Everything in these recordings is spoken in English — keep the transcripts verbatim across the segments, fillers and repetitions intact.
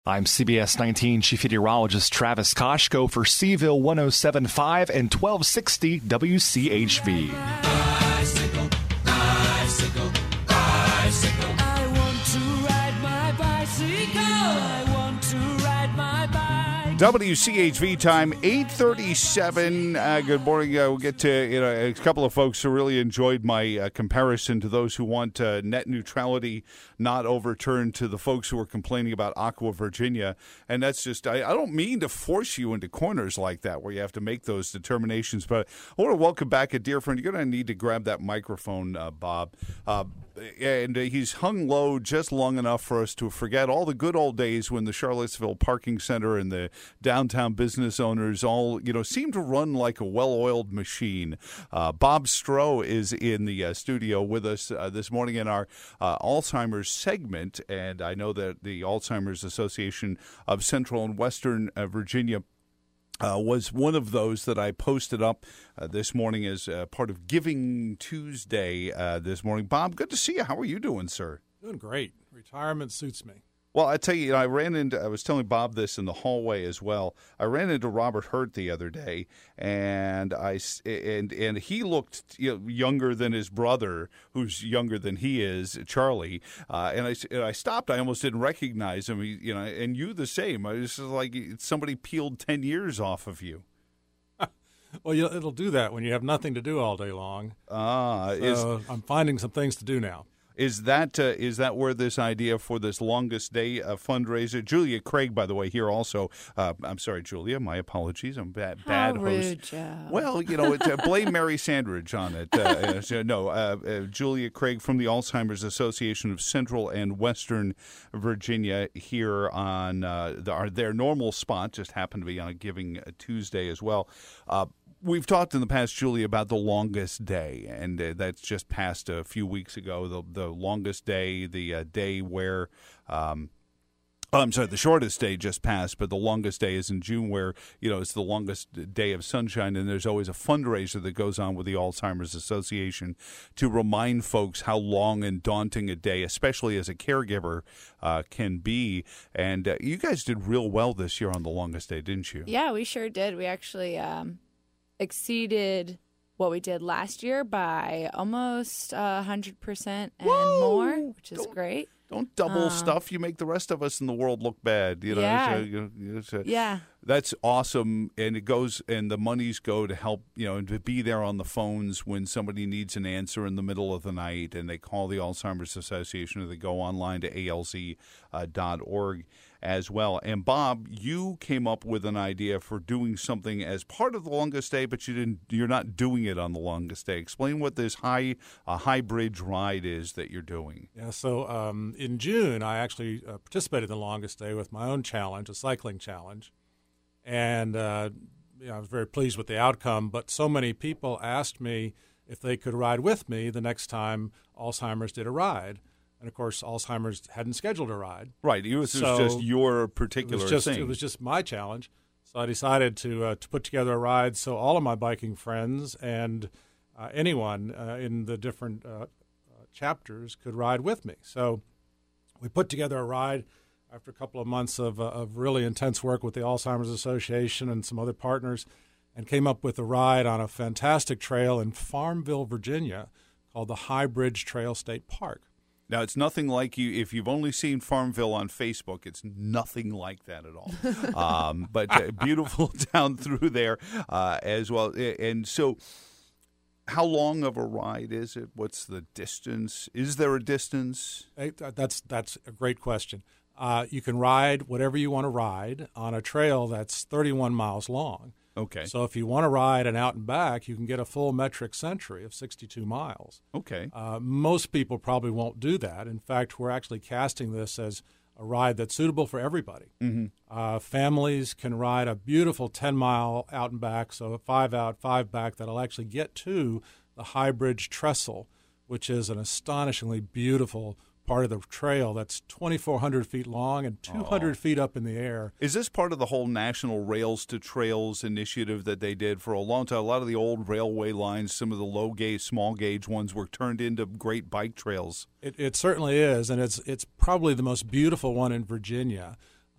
I'm C B S nineteen Chief Meteorologist Travis Koshko for Seaville one oh seven point five and twelve sixty W C H V. Bicycle, bicycle, bicycle. I want to ride my bicycle. I want to ride my bike. W C H V time, eight thirty-seven. Uh, good morning. Uh, we'll get to you know, a couple of folks who really enjoyed my uh, comparison to those who want uh, net neutrality not overturned to the folks who are complaining about Aqua Virginia. And that's just, I, I don't mean to force you into corners like that where you have to make those determinations. But I want to welcome back a dear friend. You're going to need to grab that microphone, uh, Bob. Uh, and uh, he's hung low just long enough for us to forget all the good old days when the Charlottesville Parking Center and the downtown business owners all, you know, seem to run like a well-oiled machine. Uh, Bob Stroh is in the uh, studio with us uh, this morning in our uh, Alzheimer's segment, and I know that the Alzheimer's Association of Central and Western uh, Virginia Uh, was one of those that I posted up uh, this morning as uh, part of Giving Tuesday uh, this morning. Bob, good to see you. How are you doing, sir? Doing great. Retirement suits me. Well, I tell you, you know, I ran into, I was telling Bob this in the hallway as well. I ran into Robert Hurt the other day, and I, and, and he looked you know, younger than his brother, who's younger than he is, Charlie. Uh, and I, and I stopped. I almost didn't recognize him. He, you know, and you the same. I was just like somebody peeled ten years off of you. Well, you, it'll do that when you have nothing to do all day long. Ah, so is, I'm finding some things to do now. Is that uh, is that where this idea for this longest day uh, fundraiser? Julia Craig, by the way, here also. Uh, I'm sorry, Julia. My apologies. I'm bad, How bad rude, host. Joe. Well, you know, it, uh, blame Mary Sandridge on it. Uh, uh, so, no, uh, uh, Julia Craig from the Alzheimer's Association of Central and Western Virginia here on uh, the, our, their normal spot. Just happened to be on a Giving Tuesday as well. Uh, We've talked in the past, Julie, about the longest day, and uh, that's just passed a few weeks ago. The the longest day, the uh, day where, um, oh, I'm sorry, the shortest day just passed, but the longest day is in June, where you know it's the longest day of sunshine, and there's always a fundraiser that goes on with the Alzheimer's Association to remind folks how long and daunting a day, especially as a caregiver, uh, can be. And uh, you guys did real well this year on the longest day, didn't you? Yeah, we sure did. We actually um, exceeded what we did last year by almost uh, one hundred percent and Whoa! more, which is Don't, great. Don't double Uh, stuff. You make the rest of us in the world look bad. You know, Yeah. so, you know, so Yeah. that's awesome. And it goes, and the monies go to help, you know, and to be there on the phones when somebody needs an answer in the middle of the night, and they call the Alzheimer's Association, or they go online to A L Z dot org as well. And Bob, you came up with an idea for doing something as part of the longest day, but you didn't. You're not doing it on the longest day. Explain what this high a high bridge ride is that you're doing. Yeah. So um, in June, I actually uh, participated in the longest day with my own challenge, a cycling challenge, and uh, you know, I was very pleased with the outcome. But so many people asked me if they could ride with me the next time Alzheimer's did a ride. And, of course, Alzheimer's hadn't scheduled a ride. Right. It was, So, it was just your particular it was just, thing. It was just my challenge. So I decided to uh, to put together a ride so all of my biking friends and uh, anyone uh, in the different uh, uh, chapters could ride with me. So we put together a ride after a couple of months of, uh, of really intense work with the Alzheimer's Association and some other partners, and came up with a ride on a fantastic trail in Farmville, Virginia, called the High Bridge Trail State Park. Now, it's nothing like you. If you've only seen Farmville on Facebook, it's nothing like that at all. um, but uh, beautiful down through there uh, as well. And so, how long of a ride is it? What's the distance? Is there a distance? Hey, That's that's a great question. Uh, you can ride whatever you want to ride on a trail that's thirty-one miles long. Okay. So if you want to ride an out and back, you can get a full metric century of sixty-two miles. Okay. Uh, most people probably won't do that. In fact, we're actually casting this as a ride that's suitable for everybody. Mm-hmm. Uh, families can ride a beautiful ten-mile out and back, so a five out, five back, that'll actually get to the High Bridge Trestle, which is an astonishingly beautiful part of the trail that's twenty-four hundred feet long and two hundred Oh. feet up in the air. Is this part of the whole National Rails to Trails initiative that they did for a long time? A lot of the old railway lines, some of the low gauge, small gauge ones, were turned into great bike trails. It, it certainly is, and it's it's probably the most beautiful one in Virginia.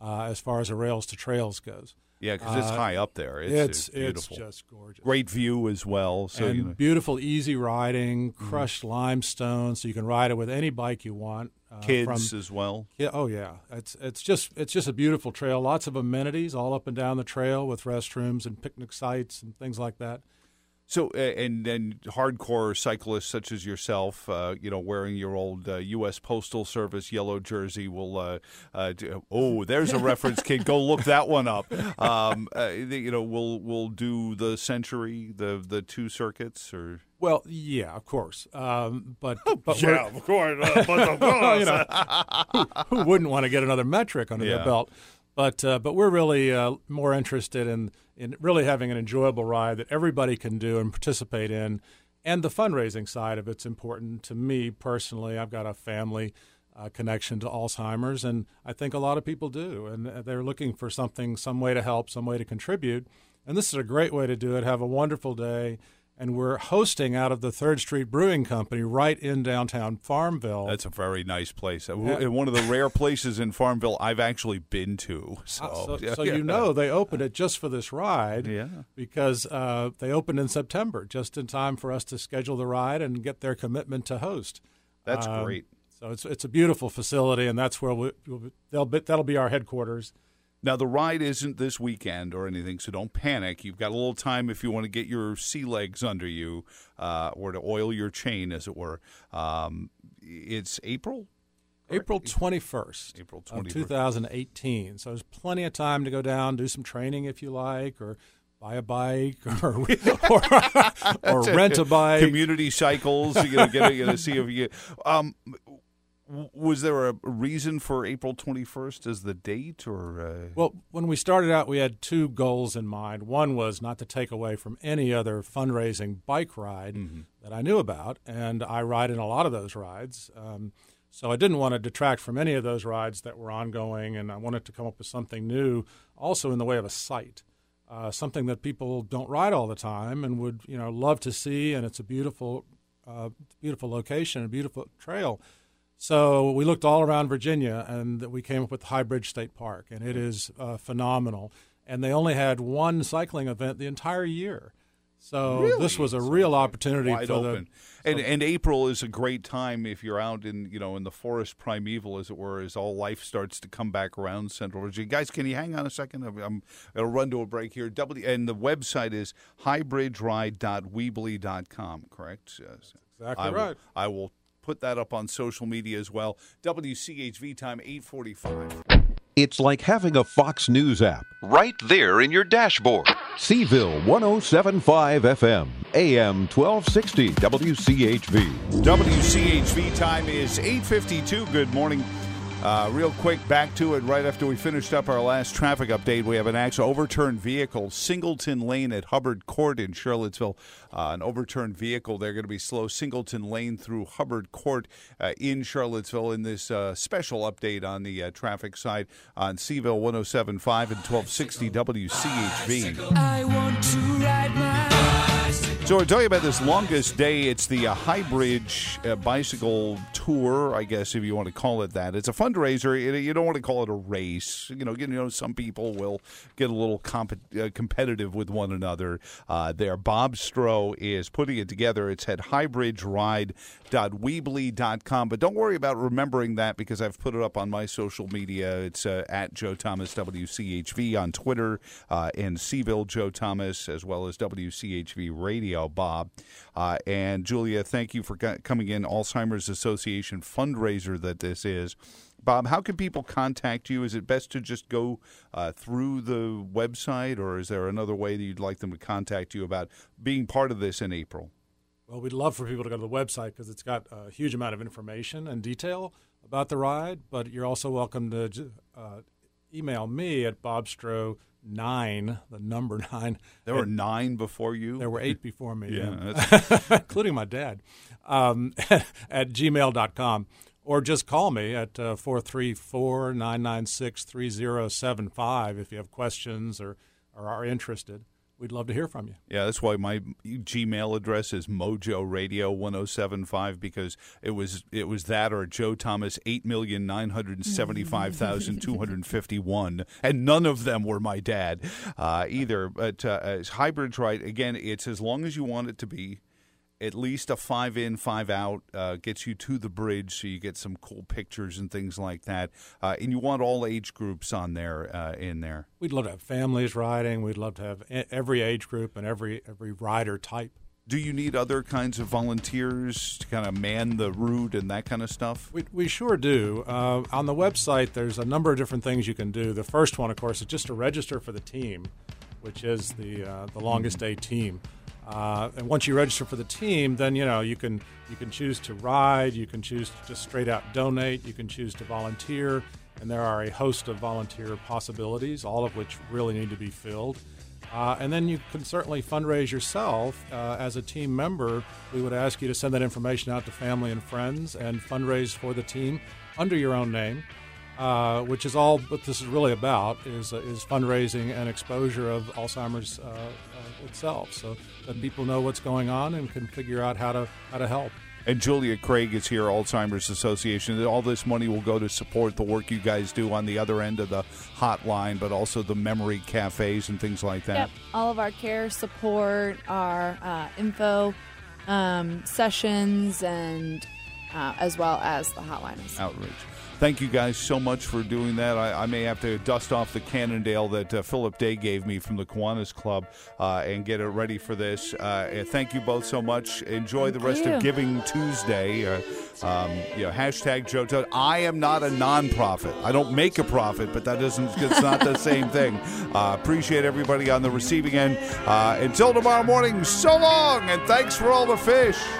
uh, as far as the rails to trails goes. Yeah, because it's Uh, high up there. It's, It's it's it's beautiful. just gorgeous. Great view as well. So and you know, beautiful, easy riding, crushed limestone, so you can ride it with any bike you want. Uh, kids from, as well. yeah, oh yeah, it's it's just it's just a beautiful trail. Lots of amenities all up and down the trail with restrooms and picnic sites and things like that. So, uh, and and hardcore cyclists such as yourself, uh, you know, wearing your old uh, U S Postal Service yellow jersey will, uh, uh, do, oh, there's a reference, kid. Go look that one up. Um, uh, you know, we'll we'll do the Century, the the two circuits, or Well, yeah, of course, um, but but yeah, we're- of course, uh, but of course. you know, who, who wouldn't want to get another metric under Yeah. their belt? But uh, but we're really uh, more interested in in really having an enjoyable ride that everybody can do and participate in, and the fundraising side of it's important to me personally. I've got a family uh, connection to Alzheimer's, and I think a lot of people do, and they're looking for something, some way to help, some way to contribute, and this is a great way to do it. Have a wonderful day. And we're hosting out of the Third Street Brewing Company right in downtown Farmville. That's a very nice place. Uh, Yeah. One of the rare places in Farmville I've actually been to. So, Uh, so, yeah, so yeah. you know they opened it just for this ride, Yeah. because uh, they opened in September, just in time for us to schedule the ride and get their commitment to host. That's Um, great. So it's it's a beautiful facility, and that's where we, we'll, they'll be, that'll be our headquarters. Now, the ride isn't this weekend or anything, so don't panic. You've got a little time if you want to get your sea legs under you uh, or to oil your chain, as it were. Um, it's April? April twenty-first, April of twenty-first. two thousand eighteen. So there's plenty of time to go down, do some training if you like, or buy a bike, or or, or rent a bike. Community cycles. You're going to get you know, see if you get. Um, w- was there a reason for April twenty-first as the date? or? Uh... Well, when we started out, we had two goals in mind. One was not to take away from any other fundraising bike ride that I knew about, and I ride in a lot of those rides. Um, so I didn't want to detract from any of those rides that were ongoing, and I wanted to come up with something new, also in the way of a site, uh, something that people don't ride all the time and would, you know, love to see. And it's a beautiful, uh, beautiful location, a beautiful trail. So we looked all around Virginia, and we came up with High Bridge State Park, and it is uh, phenomenal. And they only had one cycling event the entire year. So Really? this was a real opportunity Wide for open. the And, and April is a great time if you're out in, you know, in the forest primeval, as it were, as all life starts to come back around Central Virginia. Guys, can you hang on a second? I'm, I'm going to run to a break here. W, and the website is highbridge ride dot weebly dot com, correct? Yes. Exactly I will, right. I will put that up on social media as well. W C H V time, eight forty-five. It's like having a Fox News app right there in your dashboard. Seville one oh seven point five F M, A M twelve sixty W C H V. W C H V time is eight fifty-two. Good morning. Uh, real quick, back to it right after we finished up our last traffic update. We have an actual overturned vehicle, Singleton Lane at Hubbard Court in Charlottesville. Uh, an overturned vehicle. They're going to be slow. Singleton Lane through Hubbard Court uh, in Charlottesville in this uh, special update on the uh, traffic side on Seville one oh seven point five and twelve sixty W C H V. I want to ride my bicycle. So we're talking about this longest day. It's the uh, High Bridge uh, Bicycle Tour, I guess, if you want to call it that. It's a fundraiser. It, you don't want to call it a race. You know, you know, some people will get a little comp- uh, competitive with one another uh, there. Bob Stroh is putting it together. It's at highbridge ride dot weebly dot com. But don't worry about remembering that, because I've put it up on my social media. It's uh, at Joe Thomas W C H V on Twitter, uh, and Seville Joe Thomas, as well as W C H V Radio Bob. Uh, and Julia, thank you for co- coming in. Alzheimer's Association fundraiser that this is. Bob, how can people contact you? Is it best to just go uh, through the website, or is there another way that you'd like them to contact you about being part of this in April? Well, we'd love for people to go to the website because it's got a huge amount of information and detail about the ride, but you're also welcome to uh, email me at bobstroh nine, the number nine. There were nine before you? There were eight before me, Yeah, yeah. including my dad, um, at gmail dot com. Or just call me at uh, four three four, nine nine six, three zero seven five if you have questions or, or are interested. we'd love to hear from you. Yeah, that's why my Gmail address is mojo radio one oh seven five, because it was it was that or Joe Thomas eight million nine hundred seventy-five thousand two hundred fifty-one, and none of them were my dad uh, either. But uh, as Hybrid's right, again, it's as long as you want it to be. At least a five in, five out uh, gets you to the bridge, so you get some cool pictures and things like that. Uh, and you want all age groups on there uh, in there. We'd love to have families riding. We'd love to have every age group and every every rider type. Do you need other kinds of volunteers to kind of man the route and that kind of stuff? We, we sure do. Uh, on the website, there's a number of different things you can do. The first one, of course, is just to register for the team, which is the uh, the longest day team. Uh, and once you register for the team, then you know you can you can choose to ride, you can choose to just straight out donate, you can choose to volunteer, and there are a host of volunteer possibilities, all of which really need to be filled. Uh, and then you can certainly fundraise yourself uh, as a team member. We would ask you to send that information out to family and friends and fundraise for the team under your own name. Uh, which is all what this is really about, is uh, is fundraising and exposure of Alzheimer's uh, uh, itself, so that people know what's going on and can figure out how to how to help. And Julia Craig is here, Alzheimer's Association. All this money will go to support the work you guys do on the other end of the hotline, but also the memory cafes and things like that. Yep, all of our care support, our uh, info um, sessions, and uh, as well as the hotline. Outreach. Thank you guys so much for doing that. I, I may have to dust off the Cannondale that uh, Philip Day gave me from the Kiwanis Club uh, and get it ready for this. Uh, thank you both so much. Enjoy Thank the rest you. of Giving Tuesday. Uh, um, you know, hashtag Joe Todd. I am not a nonprofit. I don't make a profit, but that doesn't. It's not the same thing. Uh, appreciate everybody on the receiving end. Uh, until tomorrow morning, so long, and thanks for all the fish.